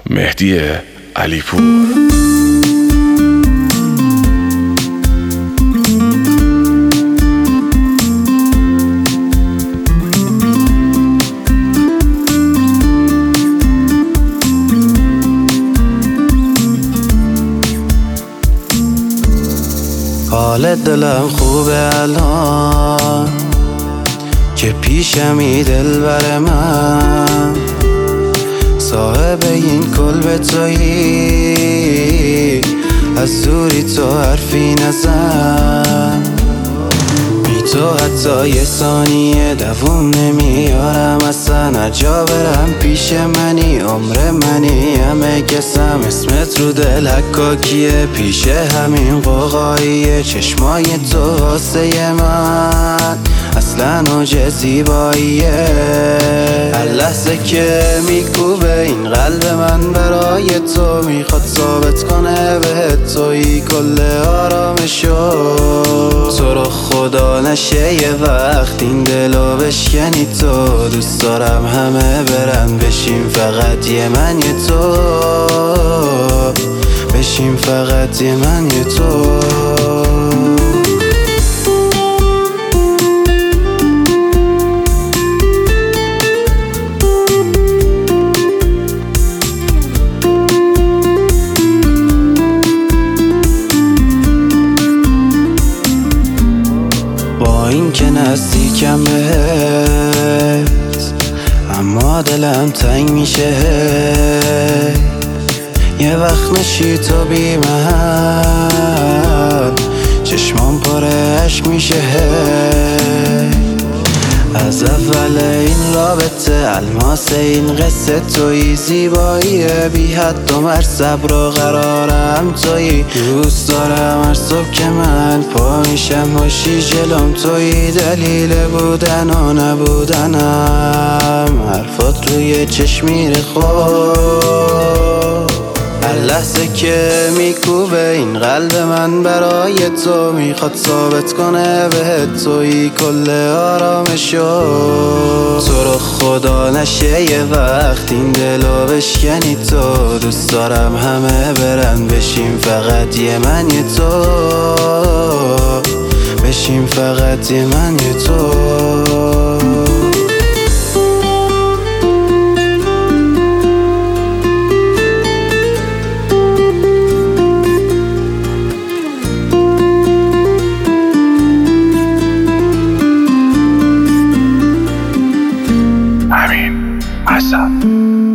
مهدی علیپور. حال دلم خوبه الان که پیشمی دلبر من، صاحب این کلبه تویی، از دوری تو حرفی نزن. بی تو حتی یه ثانیه دووم نمیارم اصلا. هر جا برم پیش منی، عمر منی، همه کسم اسمت رو دل حکاکیه. پیش همین قوقاییه چشمای تو واسه من اصلا اوج زیباییه. هر لحظه که میکوبه این قلب من برای تو، میخواد ثابت کنه به تویی کل آرامشو. تو رو خدا نشه یه وقت این دلو بشکنی تو. دوست دارم همه برن بشیم فقط یه من یه تو، بشیم فقط یه من یه تو. با این که نزدیکم بهت اما دلم تنگ میشه. یه وقت نشی تو بی من چشمام پر عشق میشه. از اول این رابطه الماس این قصه توی، زیباییه بی حد و مرصب رو قرارم توی. دوست دارم هر صبح که من پا میشم باشی جلوم توی، دلیل بودن و نبودنم حرفات روی چشم میره خوب. هر لحظه که میکوبه این قلب من برای تو، میخواد ثابت کنه به تویی کل آرامشو. تو رو خدا نشه یه وقت این دلو بشکنی تو. دوست دارم همه برن بشیم فقط یه من یه تو، بشیم فقط یه من یه تو. امین حسن.